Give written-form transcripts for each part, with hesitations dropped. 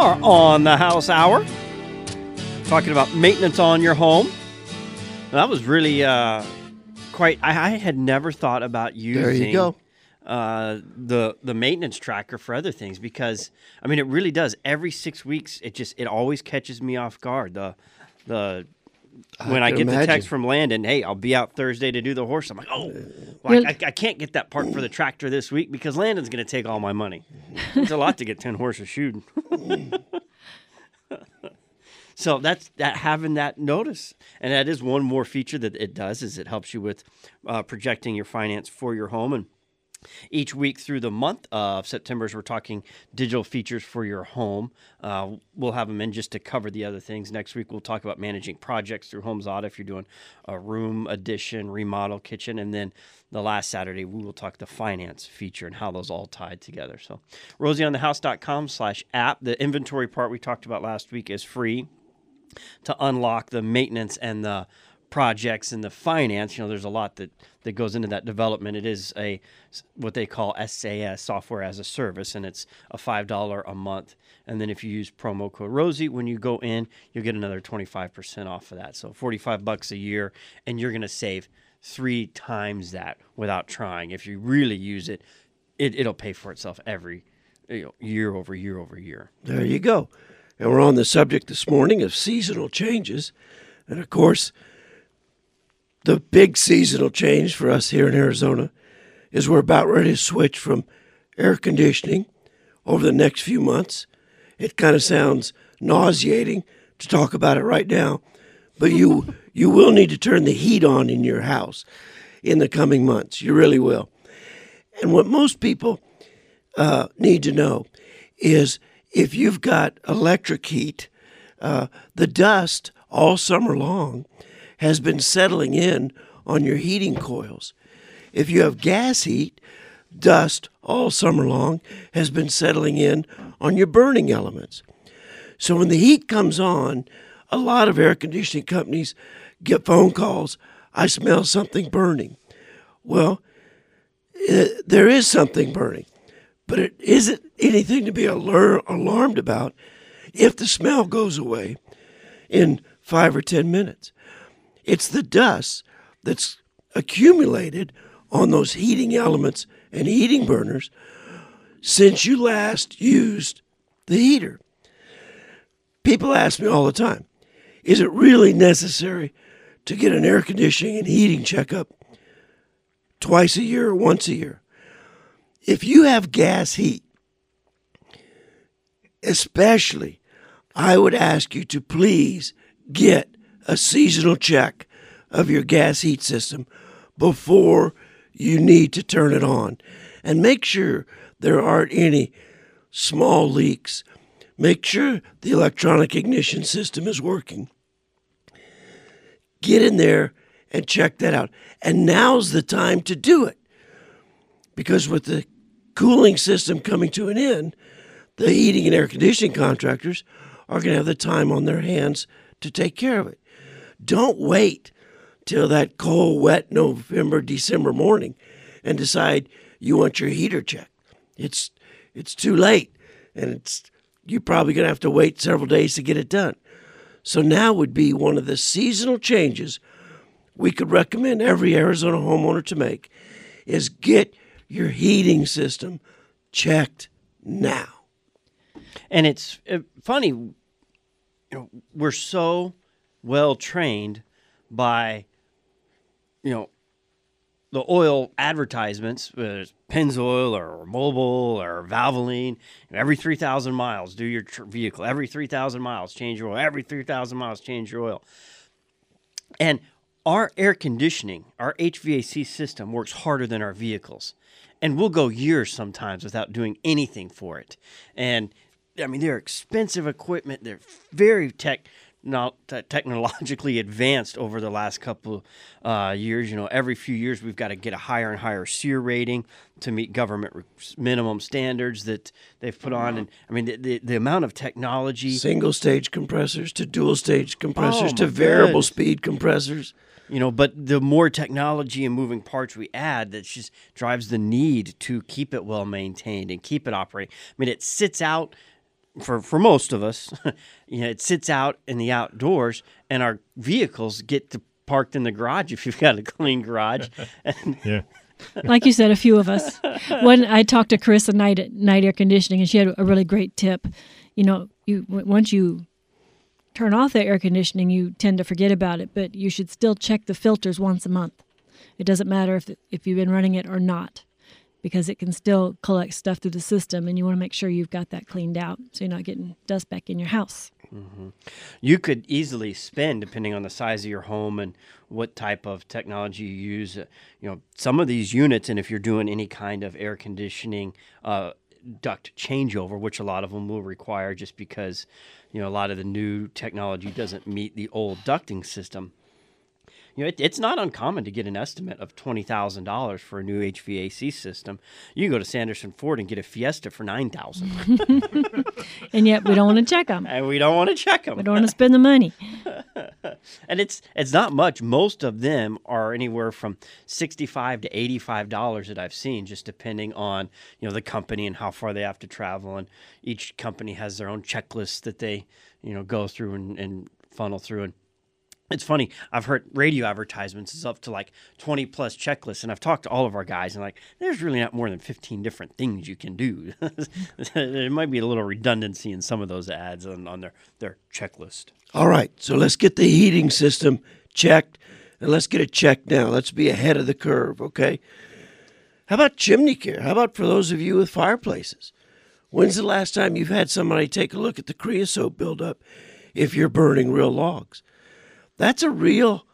Our On the House Hour, talking about maintenance on your home. That was really quite. I had never thought about using. There you go. The maintenance tracker for other things, because I mean it really does. Every 6 weeks, it always catches me off guard. When I get the text from Landon, hey, I'll be out Thursday to do the horse. I'm like, oh, well, I can't get that part for the tractor this week because Landon's going to take all my money. It's a lot to get 10 horses shooting. So that's having that notice. And that is one more feature that it does, is it helps you with projecting your finance for your home. And each week through the month of September, as we're talking digital features for your home, we'll have them in just to cover the other things. Next week, we'll talk about managing projects through Homes Auto if you're doing a room addition, remodel, kitchen. And then the last Saturday, we will talk the finance feature and how those all tied together. So rosieonthehouse.com/app. The inventory part we talked about last week is free to unlock the maintenance and the projects and the finance. You know, there's a lot that goes into that development. It is what they call SAS, software as a service, and it's a $5 a month. And then if you use promo code Rosie, when you go in, you'll get another 25% off of that. So $45 a year, and you're going to save 3 times that without trying. If you really use it, it'll pay for itself every year over year over year. There you go. And we're on the subject this morning of seasonal changes. And of course, the big seasonal change for us here in Arizona is we're about ready to switch from air conditioning over the next few months. It kind of sounds nauseating to talk about it right now, but you will need to turn the heat on in your house in the coming months. You really will. And what most people need to know is if you've got electric heat, the dust all summer long has been settling in on your heating coils. If you have gas heat, dust all summer long has been settling in on your burning elements. So when the heat comes on, a lot of air conditioning companies get phone calls, I smell something burning. Well, there is something burning, but it isn't anything to be alarmed about if the smell goes away in 5 or 10 minutes. It's the dust that's accumulated on those heating elements and heating burners since you last used the heater. People ask me all the time, is it really necessary to get an air conditioning and heating checkup twice a year or once a year? If you have gas heat, especially, I would ask you to please get a seasonal check of your gas heat system before you need to turn it on. And make sure there aren't any small leaks. Make sure the electronic ignition system is working. Get in there and check that out. And now's the time to do it. Because with the cooling system coming to an end, the heating and air conditioning contractors are going to have the time on their hands to take care of it. Don't wait till that cold, wet November, December morning and decide you want your heater checked. It's too late, and you're probably going to have to wait several days to get it done. So now would be one of the seasonal changes we could recommend every Arizona homeowner to make is get your heating system checked now. And it's funny, we're so well trained by, the oil advertisements, whether it's Pennzoil or Mobil or Valvoline. Every 3,000 miles, do your vehicle. Every 3,000 miles, change your oil. Every 3,000 miles, change your oil. And our air conditioning, our HVAC system works harder than our vehicles. And we'll go years sometimes without doing anything for it. And, I mean, they're expensive equipment. They're very technologically advanced over the last couple years. Every few years we've got to get a higher and higher SEER rating to meet government minimum standards that they've put on. And I mean, the amount of technology. Single stage compressors to dual stage compressors to variable speed compressors. But the more technology and moving parts we add, that just drives the need to keep it well maintained and keep it operating. I mean, it sits out for most of us, it sits out in the outdoors, and our vehicles get to parked in the garage if you've got a clean garage. Yeah. Like you said, a few of us. When I talked to Chris at Night Air Conditioning, and she had a really great tip. Once you turn off the air conditioning, you tend to forget about it, but you should still check the filters once a month. It doesn't matter if you've been running it or not, because it can still collect stuff through the system, and you want to make sure you've got that cleaned out so you're not getting dust back in your house. Mm-hmm. You could easily spend, depending on the size of your home and what type of technology you use, some of these units, and if you're doing any kind of air conditioning duct changeover, which a lot of them will require just because, a lot of the new technology doesn't meet the old ducting system. It's not uncommon to get an estimate of $20,000 for a new HVAC system. You can go to Sanderson Ford and get a Fiesta for $9,000. And yet we don't want to check them. And we don't want to check them. We don't want to spend the money. And it's not much. Most of them are anywhere from $65 to $85 that I've seen, just depending on the company and how far they have to travel. And each company has their own checklist that they go through and funnel through. And it's funny, I've heard radio advertisements is up to like 20 plus checklists, and I've talked to all of our guys, and there's really not more than 15 different things you can do. There might be a little redundancy in some of those ads on their checklist. All right, so let's get the heating system checked, and let's get it checked now. Let's be ahead of the curve, okay? How about chimney care? How about for those of you with fireplaces? When's the last time you've had somebody take a look at the creosote buildup if you're burning real logs? That's a real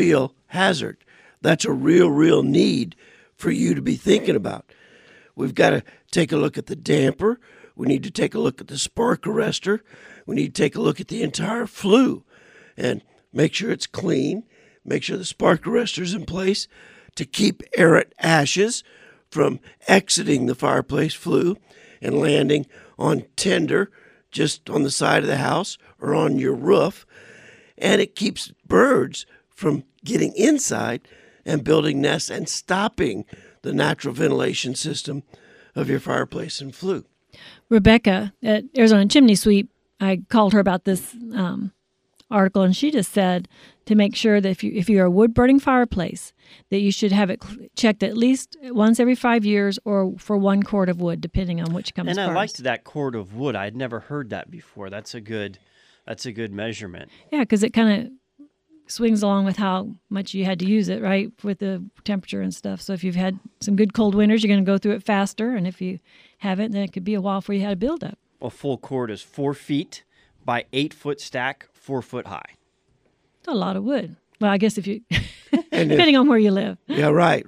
hazard. That's a real need for you to be thinking about. We've got to take a look at the damper. We need to take a look at the spark arrestor. We need to take a look at the entire flue and make sure it's clean. Make sure the spark arrestor's in place to keep errant ashes from exiting the fireplace flue and landing on tinder just on the side of the house or on your roof. And it keeps birds from getting inside and building nests and stopping the natural ventilation system of your fireplace and flue. Rebecca at Arizona Chimney Sweep, I called her about this article, and she just said to make sure that if you're a wood-burning fireplace, that you should have it checked at least once every 5 years or for 1 cord of wood, depending on which comes first. And I liked that cord of wood. I'd never heard that before. That's a good measurement. Yeah, because it kind of swings along with how much you had to use it, right, with the temperature and stuff. So if you've had some good cold winters, you're going to go through it faster. And if you haven't, then it could be a while before you had a buildup. A full cord is 4 feet by 8 foot stack, 4 foot high. It's a lot of wood. Well, I guess if you, depending on where you live. Yeah, right.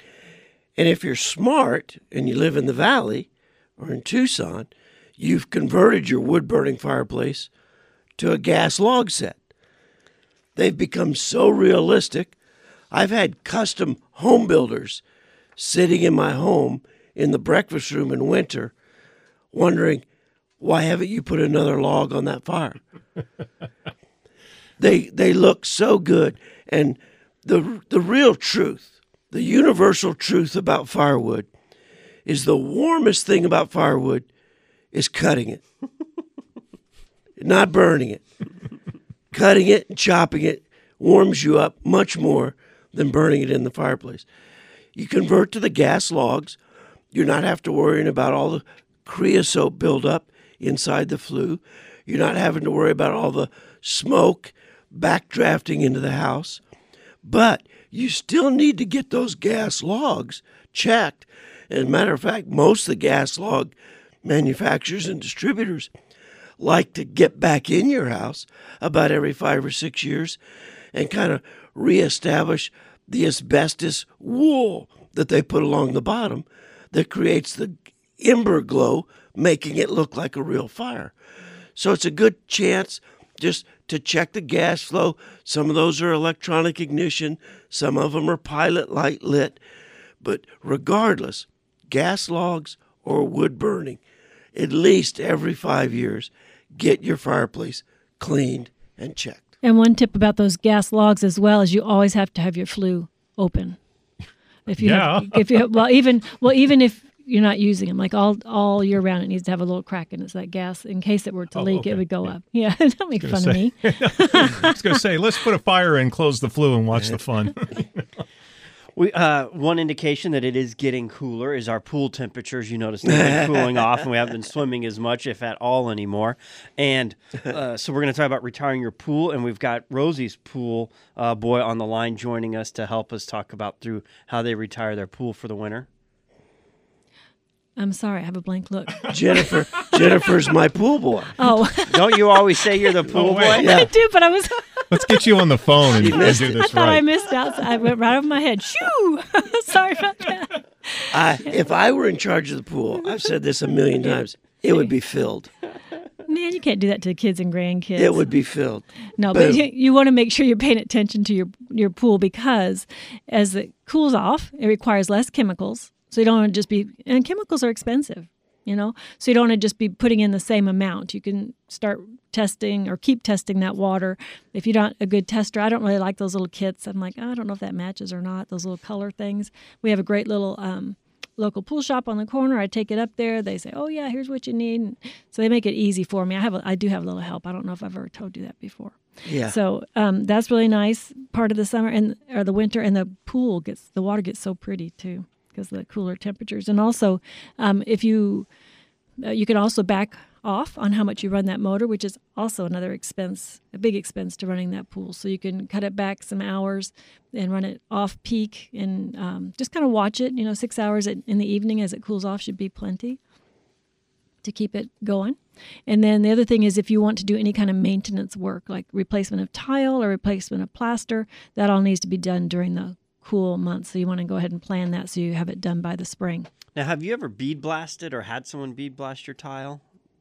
And if you're smart and you live in the valley or in Tucson, you've converted your wood-burning fireplace to a gas log set. They've become so realistic. I've had custom home builders sitting in my home in the breakfast room in winter wondering, why haven't you put another log on that fire? They look so good. And the real truth, the universal truth about firewood is the warmest thing about firewood is cutting it, not burning it. Cutting it and chopping it warms you up much more than burning it in the fireplace. You convert to the gas logs. You're not have to worrying about all the creosote buildup inside the flue. You're not having to worry about all the smoke backdrafting into the house. But you still need to get those gas logs checked. As a matter of fact, most of the gas log manufacturers and distributors like to get back in your house about every 5 or 6 years and kind of reestablish the asbestos wool that they put along the bottom that creates the ember glow, making it look like a real fire. So it's a good chance just to check the gas flow. Some of those are electronic ignition. Some of them are pilot light lit. But regardless, gas logs or wood burning, at least every 5 years, get your fireplace cleaned and checked. And one tip about those gas logs as well is you always have to have your flue open. Even if you're not using them. Like all year round, it needs to have a little crack in it, so that gas, in case it were to leak, okay. it would go up. Yeah, don't make fun of me. I was going to say, let's put a fire in, close the flue, and watch the fun. One indication that it is getting cooler is our pool temperatures. You notice they've been cooling off, and we haven't been swimming as much, if at all, anymore. And so we're going to talk about retiring your pool, and we've got Rosie's pool boy on the line joining us to help us talk about through how they retire their pool for the winter. I'm sorry, I have a blank look. Jennifer's my pool boy. Oh, Don't you always say you're the pool boy? wait. Yeah. I do, but I was. Let's get you on the phone and do I this thought I right. missed out. So I went right over my head. Shoo! Sorry about that. If I were in charge of the pool, I've said this a million times, it would be filled. Man, you can't do that to the kids and grandkids. It would be filled. No, Boom. but you want to make sure you're paying attention to your pool, because as it cools off, it requires less chemicals. So you don't want to just be, and chemicals are expensive, so you don't want to just be putting in the same amount. You can start testing or keep testing that water. If you're not a good tester, I don't really like those little kits. I'm like, I don't know if that matches or not, those little color things. We have a great little local pool shop on the corner. I take it up there. They say, oh yeah, here's what you need. And so they make it easy for me. I do have a little help. I don't know if I've ever told you that before. Yeah. So that's really nice part of the summer or the winter, and the water gets so pretty too because of the cooler temperatures. And also, if you can also back off on how much you run that motor, which is also another expense, a big expense to running that pool. So you can cut it back some hours and run it off peak, and just kind of watch it. 6 hours in the evening as it cools off should be plenty to keep it going. And then the other thing is, if you want to do any kind of maintenance work, like replacement of tile or replacement of plaster, that all needs to be done during the cool months. So you want to go ahead and plan that so you have it done by the spring. Now, have you ever bead blasted or had someone bead blast your tile?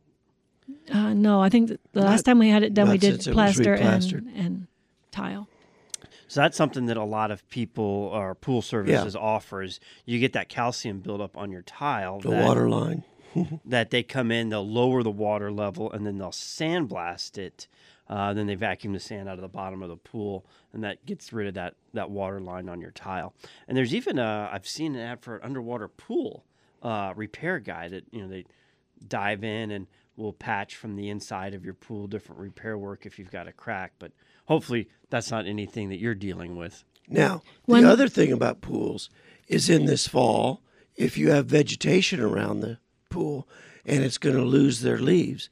No, I think the last time we had it done, we not did since it was plaster replastered. and tile. So that's something that a lot of people or pool services offers. You get that calcium buildup on your tile. The water line. That they come in, they'll lower the water level, and then they'll sandblast it. Then they vacuum the sand out of the bottom of the pool, and that gets rid of that water line on your tile. And there's even I've seen an ad for an underwater pool repair guy that they dive in and will patch from the inside of your pool, different repair work if you've got a crack. But hopefully that's not anything that you're dealing with. Now, the other thing about pools is in this fall, if you have vegetation around the pool and it's going to lose their leaves,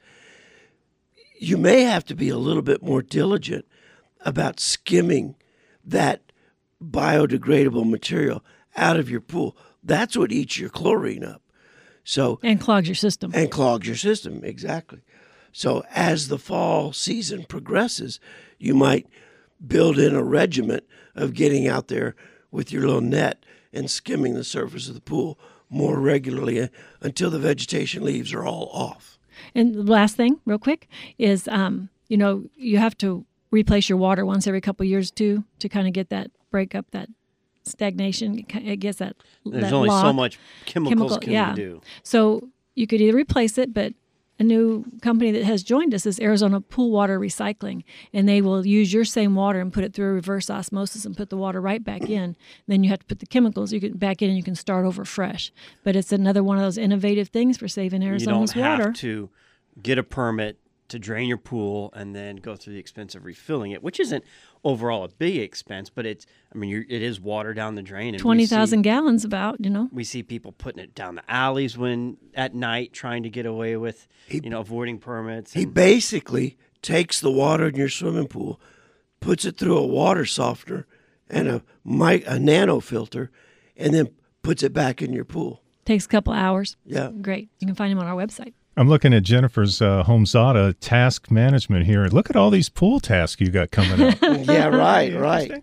you may have to be a little bit more diligent about skimming that biodegradable material out of your pool. That's what eats your chlorine up. And clogs your system. And clogs your system, exactly. So as the fall season progresses, you might build in a regiment of getting out there with your little net and skimming the surface of the pool more regularly until the vegetation leaves are all off. And the last thing, real quick, is you have to replace your water once every couple of years too, to kind of get that break up, that stagnation. It gets that. There's that only so lock. much chemicals can you do. So you could either replace it, but a new company that has joined us is Arizona Pool Water Recycling, and they will use your same water and put it through a reverse osmosis and put the water right back in. Then you have to put the chemicals back in, and you can start over fresh. But it's another one of those innovative things for saving Arizona's water. You don't have to get a permit to drain your pool and then go through the expense of refilling it, which isn't overall a big expense, but it is water down the drain. And 20,000 gallons about, We see people putting it down the alleys at night trying to get away with, avoiding permits. He basically takes the water in your swimming pool, puts it through a water softener and a nano filter, and then puts it back in your pool. Takes a couple hours. Yeah. Great. You can find him on our website. I'm looking at Jennifer's Homezada task management here. Look at all these pool tasks you got coming up. Yeah, right.